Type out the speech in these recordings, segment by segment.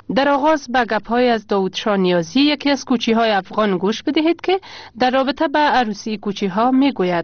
در آغاز به گپ‌های از داوود شاه نیازی، یکی از کوچی‌های افغان، گوش بدهید که در رابطه به عروسی کوچی‌ها می‌گوید.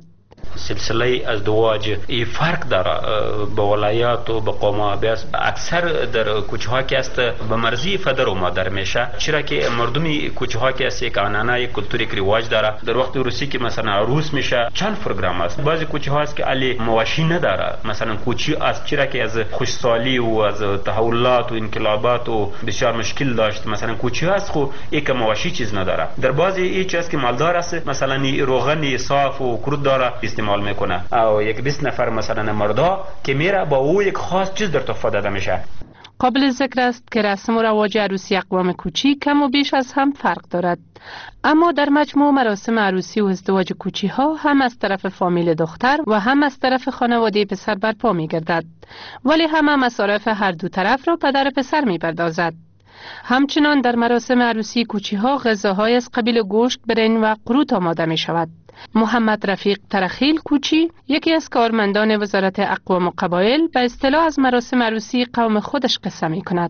سلسله ازدواج ای فرق داره به ولایات و به قوم. بیاس اکثر در کوچه ها که است به مرزی پدر و مادر میشه، چرا که مردمی کوچه ها که است یک آنانا یک کلتوری که رواج داره. در وقت عروسی که مثلا عروس میشه چند پروگرام است. بعضی کوچه ها است که علی مواشی نداره، مثلا کوچی است چرا که از خوشسالی و از تحولات و انقلابات و بسیار مشکل داشت. مثلا کوچه ها است خو یک مواشی چیز نداره. در بعضی ای چیز که مالدار است، مثلا روغن صاف و کرد داره استعمال میکنه، او یک 20 نفر مثلا مردا که میره با او یک خاص چیز در تحفه داده میشه. قابل ذکر است که رسم و رواج عروسی اقوام کوچی کم و بیش از هم فرق دارد، اما در مجموع مراسم عروسی و ازدواج کوچی ها هم از طرف فامیل دختر و هم از طرف خانواده پسر برپا می گردد، ولی هم مصارف هر دو طرف را پدر پسر می پردازد. همچنان در مراسم عروسی کوچی ها غذاهای از قبیل گوشت، برنج و قروت آماده می شود. محمد رفیق ترخیل کوچی، یکی از کارمندان وزارت اقوام و قبایل، به اصطلاح از مراسم عروسی قوم خودش قصه می کند.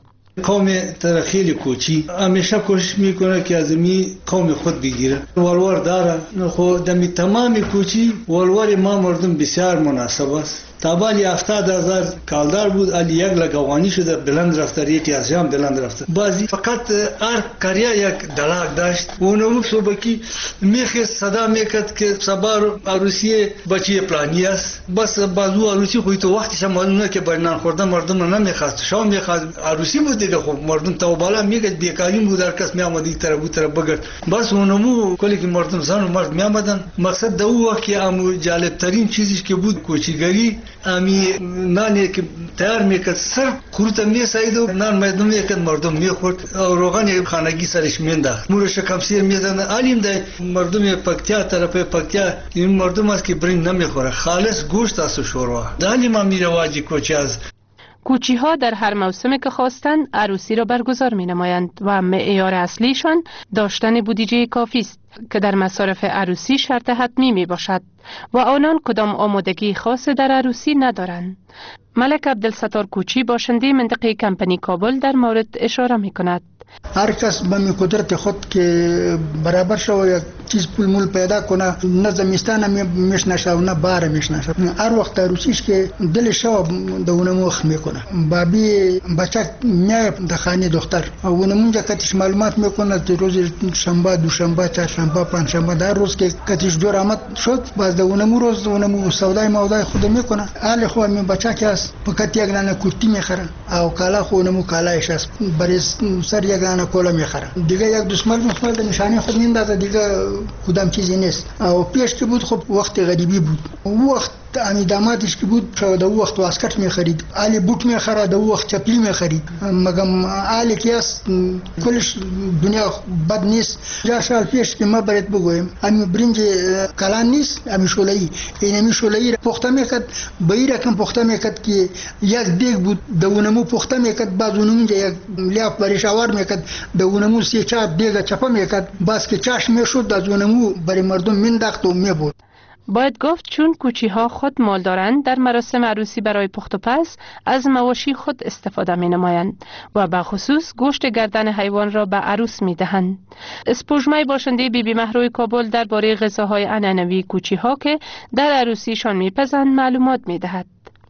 قوم ترخیل کوچی همیشه کوشش میکنه که از می قوم خود بگیره. ولور داره خو دمی تمام کوچی ولور ما مردم بسیار مناسب است. تابالی 70,000 کالدار بود، علی یک لگوانی شده بلند رفته، یکی از جام بلند رفته. بازی فقط هر کریا یک دلاغ داشت. اونو صبحی میخ صدا میکرد که صبر عروسی بچی پلانی است. بس بازو عروسی خو تو وقتش معلومه که بنان خوردن مردم نمیخواست، شام میخواست. عروسی بود دیگه، خب مردم تو بالا میگه بیکاری بود، هر کس میامد یک طرف بود طرف بگرد. بس اونمو کلی که مردم زن و مرد میامدن. مقصد دو وقت که امو جالب ترین چیزی که بود کوچیگری، امی نانی که تیار میکرد سر خورت میساید و نان میدم میکرد مردم میخورد و روغن خانگی سرش مینداخت. مورش کمسیر میزنه. علیم ده مردم پکتیا طرف پکتیا این مردم است که برنج نمیخوره، خالص گوشت است و شوروا. دالیم امی رواجی کوچی از کوچی ها در هر موسمی که خواستند عروسی را برگزار می نمایند و معیار اصلیشان داشتن بودجه کافی است که در مصارف عروسی شرط حتمی می باشد و آنان کدام آمادگی خاص در عروسی ندارند. ملک عبدالستار کوچی، باشنده منطقه کمپنی کابل، در مورد اشاره می کند. هر کس به قدرت خود که برابر شو یک چیز پول مول پیدا کنه، نه زمستان میشنشه و نه بار میشنشه. هر وقت عروسیش که دل شو دونه مخ میکنه، بابی بچه میای د خانه دختر و اونمونجا کتیش معلومات میکنه روز شنبه، دوشنبه، چهارشنبه، پنجشنبه، در روز که کتیش جور آمد شد، باز د اونمو روز اونمو سودای مودای خود میکنه. حال خو می بچه که است فقط یک دانه کورتی میخره او کالا خو اونمو کالایش است، بریز سر یک دانه کولا میخره. دیگه یک دسمال د نشانی خود میندازه، دیگه کدام چیزی نیست. او پیش که بود خب وقت غریبی بود، وقت امی دامادش که بود شاید او وقت واسکت میخرید، علی بوت میخره، دو وقت چپلی میخرید. مگم علی که است کلش دنیا بد نیست. جا سال پیش که ما برات بگویم امی برنج کلان نیست، امی شولایی، این امی شولایی پخته میکرد، به این رقم پخته میکرد که یک دیگ بود دونمو پخته میکرد، بعد اونمونجا یک لیاف برش آور میکرد، دونمو سی چاپ دیگه چپا میکرد، باز که چاش میشد از اونمو برای مردم مینداخت و میبرد. باید گفت چون کوچی ها خود مال دارند، در مراسم عروسی برای پخت و پز از مواشی خود استفاده می نمایند و به خصوص گوشت گردن حیوان را به عروس می دهند. اسپوجمای باشنده بیبی مهروی کابل درباره غذاهای عنعنوی کوچی ها که در عروسیشان می پزند معلومات می دهد.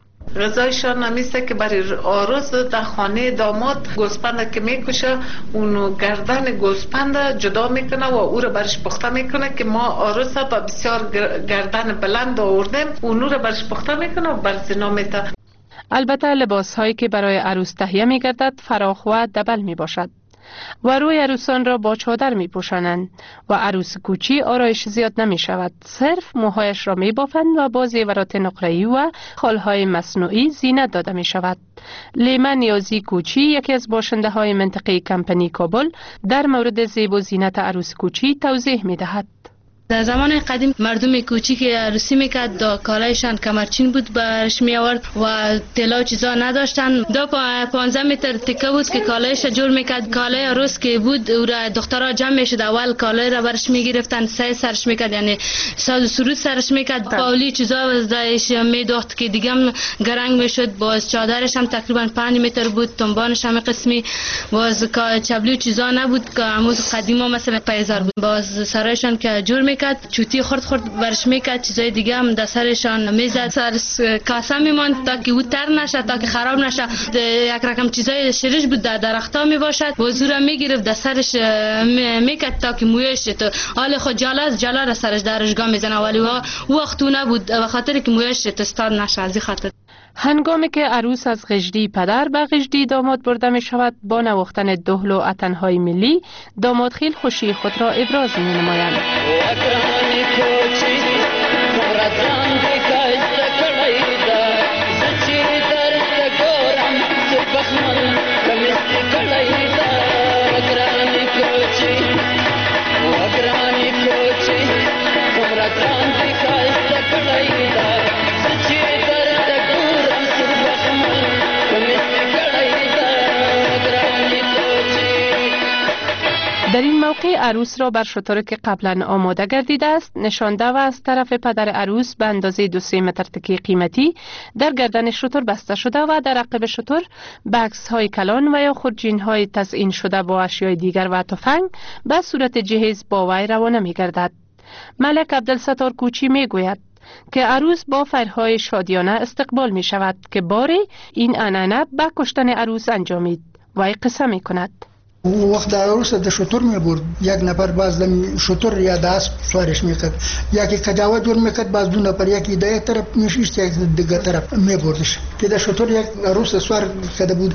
غذایشان نمیسته که برای عروس در خانه داماد گوسپند که میکشه، اونو گردن گوسپند جدا میکنه و او رو برش پخته میکنه که ما عروس با بسیار گردن بلند آوردیم، اونو رو برش پخته میکنه و بر زنا میته. البته لباس هایی که برای عروس تهیه میگردد فراخ و دبل می باشد و روی عروسان را با چادر می پوشانند و عروس کوچی آرایش زیاد نمی شود، صرف موهایش را می بافند و با زیورات نقره‌ای و خالهای مصنوعی زینت داده می شود. لیما نیازی کوچی، یکی از باشنده های منطقه کمپنی کابل، در مورد زیب و زینت عروس کوچی توضیح می دهد. در زمان قدیم مردم کوچیک عروسی میکرد، دا کالایشان کمرچین بود برش می آورد و طلا چیزا نداشتن. دا 15 متر تکه بود که کالایش جور میکرد. کالای عروس که بود او را دخترها جمع میشد، اول کالای را برش میگرفتن، سه سرش میکرد، یعنی ساز و سرود سرش میکرد، پاولی چیزا ازش میداخت که دیگه هم گرنگ میشد. باز چادرش هم تقریبا 5 متر بود، تنبانش هم قسمی، باز چبلی چیزا نبود که عمود قدیما مثلا پیزار بود. باز سرایشان که جور میکرد، چوتی خورد برش میکرد، چیزای دیگه هم در سرشان میزد، سر کاسه میماند تا که او تر نشه، تا که خراب نشه. یک رقم چیزای شرش بود در درختا میباشد، وزورا میگرفت در سرش میکرد تا که مویش تو حال خود جالا را سرش درشگاه میزنه، ولی وقت او نبود به خاطر که مویش تستاد نشه. از این خاطر هنگامی که عروس از غژدی پدر به غژدی داماد برده می شود، با نواختن دهل و اتنهای ملی، داماد خیل خوشی خود را ابراز می نمایند. در این موقع عروس را بر شتر که قبلا آماده گردیده است نشانده و از طرف پدر عروس به اندازه 2-3 متر تکه قیمتی در گردن شتر بسته شده و در عقب شتر بکس های کلان و یا خورجین های تزیین شده با اشیای دیگر و تفنگ به صورت جهیز با وی روانه می گردد. ملک عبدالستار کوچی می گوید که عروس با فرهای شادیانه استقبال می شود که باری این عنعنه به کشتن عروس انجامید. وی قصه می کند: وقت عروس د شتر می برد، یک نفر باز د شتر یا د اسب سوارش میکرد، یکی کجاوه جور میکرد، باز دو نفر یکی د یک طرف میشیست، یک دیگه طرف میبردش. که د شتر یک عروس سوار کرده بود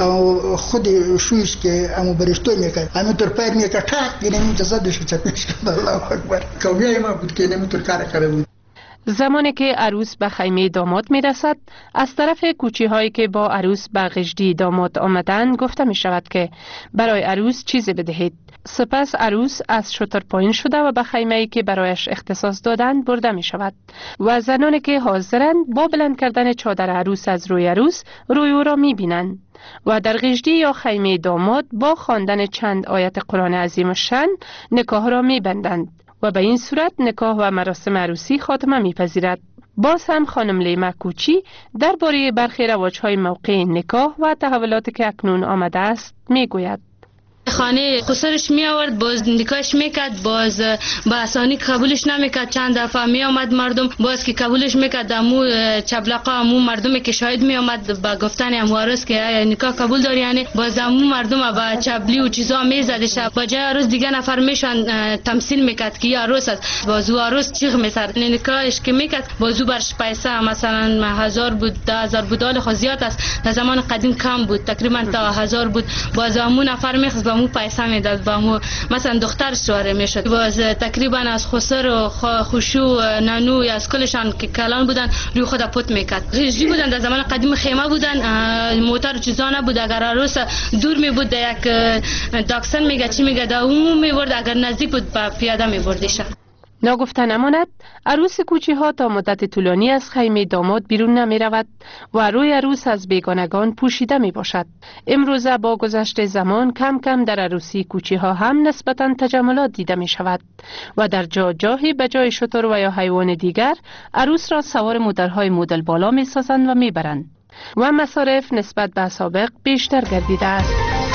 او خود شویش که امو برشتوی میکرد، همینطور پیر میکرد ټاک نمیشه زدش چپش کرد. الله اکبر. کویای ما بود که نمیطور کار کرده بود. زمانی که عروس به خیمه داماد می رسد، از طرف کوچی هایی که با عروس به غژدی داماد آمدند گفته می شود که برای عروس چیزی بدهید. سپس عروس از شتر پایین شده و به خیمه ای که برایش اختصاص دادند برده می شود و زنانی که حاضرند با بلند کردن چادر عروس از روی عروس روی او را می بینند و در غژدی یا خیمه داماد با خواندن چند آیت قرآن عظیم الشأن نکاح را می بندند و به این صورت نکاح و مراسم عروسی خاتمه می‌پذیرد. باز هم خانم لیما کوچی درباره برخی رواج‌های موقع نکاح و تحولاتی که اکنون آمده است می‌گوید: خانه خسرش می آورد، باز نکاحش میکرد، باز با آسانی قبولش نمیکرد. چند دفعه می آمد مردم باز که قبولش میکرد، امو چبلقا امو مردمی که شاهد می آمد با گفتن امو عروس که نکاح قبول داری، یعنی باز امو مردم با چبلی و چیزا میزدش. با جای عروس دیگه نفر میشن تمثیل میکرد که عروس است، باز او عروس چیغ میزد. نکاحش که میکرد باز او برش پیسه مثلا 1000 بود، 10000 بود، حال خو زیاد است. در زمان قدیم کم بود، تقریبا تا 1000 بود. باز امو نفر میخواست با مو پیسه میداد، با مو مثلا دختر سواره میشد. باز تقریبا از خسر و خوشو نانو از کلشان که کلان بودن روی خود پوت میکرد. غژدی بودن در زمان قدیم، خیمه بودن، موتور چیزا نبود. اگر عروس دور می بود یک داکسن میگه چی میگه دا اون میبرد، اگر نزدیک بود با پیاده میبردیش. ناگفته نماند عروس کوچی ها تا مدت طولانی از خیمه داماد بیرون نمی رود و روی عروس از بیگانگان پوشیده می باشد. امروزه با گذشت زمان کم کم در عروسی کوچی ها هم نسبتاً تجملات دیده می شود و در جاهی به جای شتر و یا حیوان دیگر عروس را سوار مدل‌های مدل بالا می سازند و می برند و مصارف نسبت به سابق بیشتر گردیده است.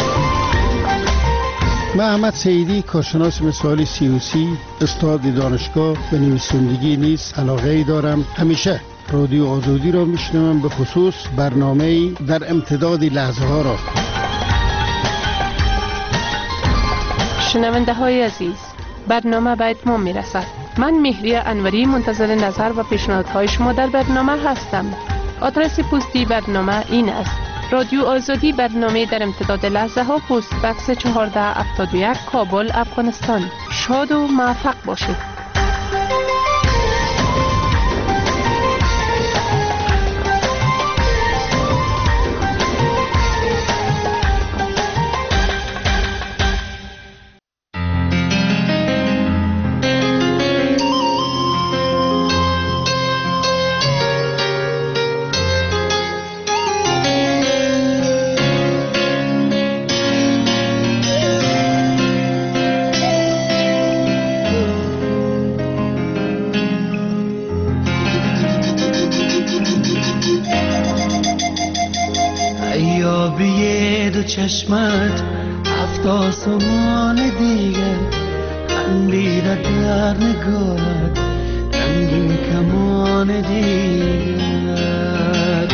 من احمد سیدی، کارشناس مثالی سیوسی، استاد دانشگاه و نویسندگی نیز علاقه‌ای دارم. همیشه رادیو آزادی را میشنوم، به خصوص برنامه‌ای در امتداد لحظه ها را. شنونده های عزیز، برنامه به اتمام میرسد. من مهری انوری منتظر نظر و پیشنهادهای شما در برنامه هستم. آدرس پستی برنامه این است: رادیو آزادی، برنامه در امتداد لحظه ها، پست بکس 1471، کابل، افغانستان. شاد و موفق باشید. چشمت هفت آسمان دیگر، خندیده در نگاهت رنگین کمان دیگر.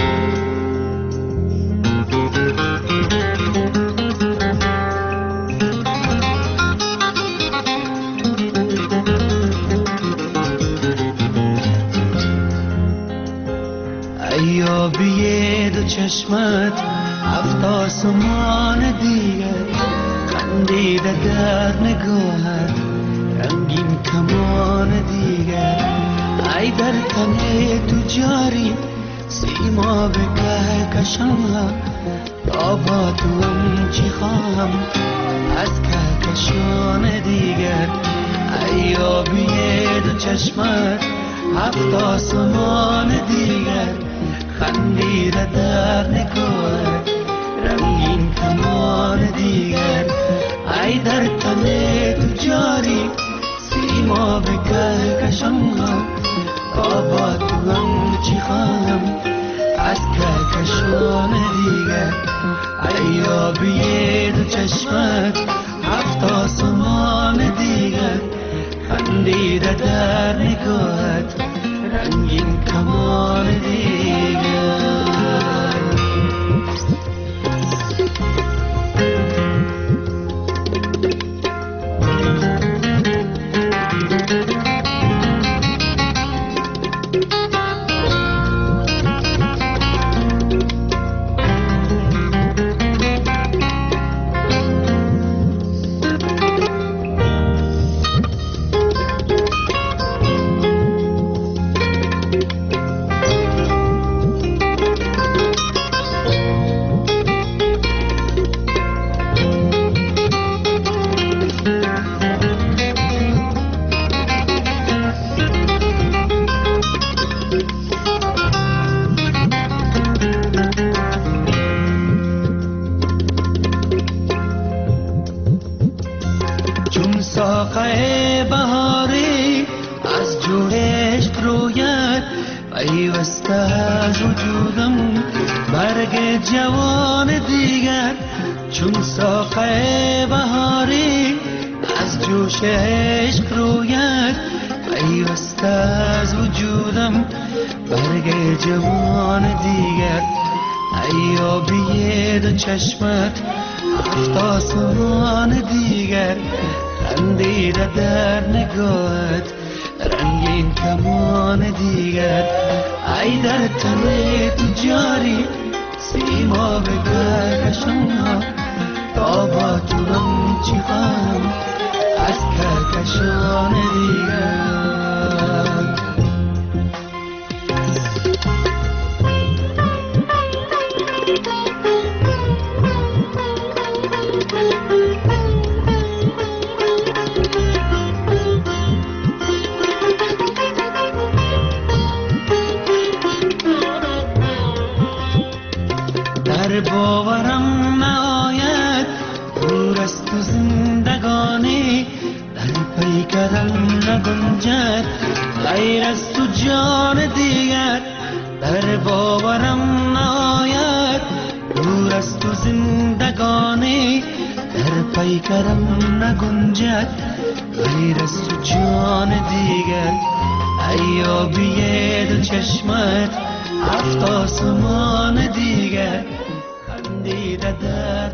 ایابی دو چشمت هفت آسمان دیگر، خندیده در نگاهت رنگین کمان دیگر. ای در تن تو جاری سیما به کهکشان، تا با تو هم چی خواهم از کهکشان دیگر. ایابی دو چشمت هفت آسمان دیگر، خندیده در نگاهت رنگین کمان دیگر. ای در تن تو جاری سیما به کهکشان، تا با تو هم چی خواهم از کهکشان دیگر. ایابی دو چشمت هفت آسمان دیگر، خندیده در نگاهت رنگین کمان دیگر. چون ساقه بهاری از جو عشق روید، پیوسته از وجودم برگ جوان دیگر. چون ساقه بهاری از جوش عشق روید، پیوسته از وجودم برگ جوان دیگر. ایابی دو چشمت هفت آسمان دیگر، خندیده در نگاهت رنگین کمان دیگر. ای در تن تو جاری سیما به کهکشان، تا با تو هم چی خواهم از کهکشان دیگر. در باورم نآید دور از تو زندگانی، در پیکرم نگنجد غیر از تو جان دیگر. در باورم نآید دور از تو زندگانی، در پیکرم نگنجد غیر از تو جان دیگر. ایابی دو چشمت هفت آسمان دیگر، خندیده در